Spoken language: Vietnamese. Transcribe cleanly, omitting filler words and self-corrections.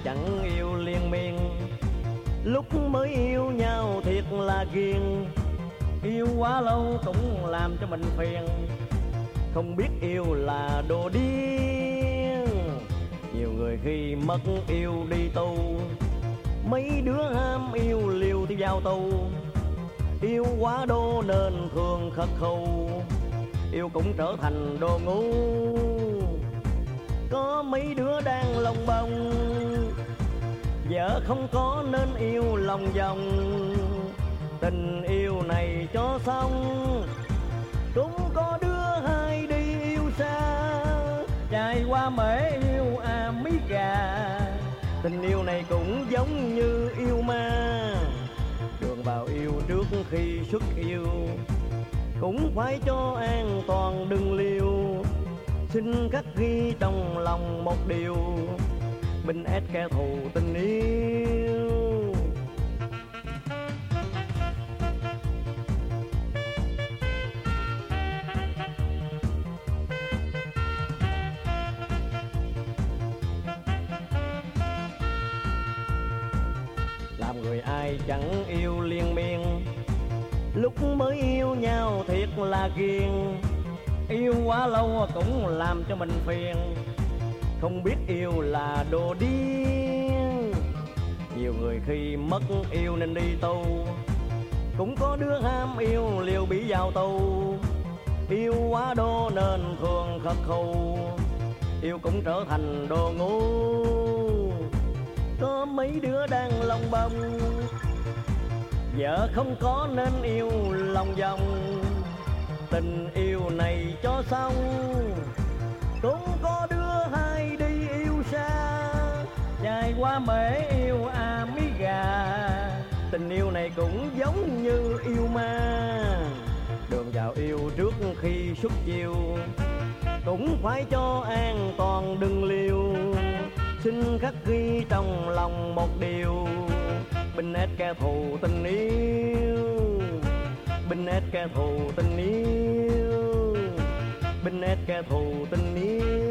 chẳng yêu liên miên. Lúc mới yêu nhau thiệt là ghiền, yêu quá lâu cũng làm cho mình phiền. Không biết yêu là đồ điên, nhiều người khi mất yêu đi tu. Mấy đứa ham yêu liều thì vào tù, yêu quá đô nên thường khật khù, yêu cũng trở thành đồ ngu. Có mấy đứa đang lông bông, vợ không có nên yêu lòng vòng. Tình yêu này cho xong, cũng có đứa hai đi yêu xa. Trải qua mẻ yêu mí gà, tình yêu này cũng giống như yêu ma. Đường vào yêu trước khi xuất yêu, cũng phải cho an toàn đừng liều. Xin khắc ghi trong lòng một điều, binh ép kẻ thù tình yêu. Làm người ai chẳng yêu liên miên, lúc mới yêu nhau thiệt là ghiền, yêu quá lâu cũng làm cho mình phiền. Không biết yêu là đồ điên, nhiều người khi mất yêu nên đi tu. Cũng có đứa ham yêu liều bị vào tù, yêu quá đô nên thường khật khù, yêu cũng trở thành đồ ngu. Có mấy đứa đang lông bông, vợ không có nên yêu lòng vòng. Tình yêu này cho xong, cũng có đứa hai đi yêu xa. Trải qua mẻ yêu mí gà, tình yêu này cũng giống như yêu ma. Đường vào yêu trước khi xuất chiêu, cũng phải cho an toàn đừng liều. Xin khắc ghi trong lòng một điều, binh ép kẻ thù tình yêu, binh ép kẻ thù tình yêu, binh ép kẻ thù tình yêu.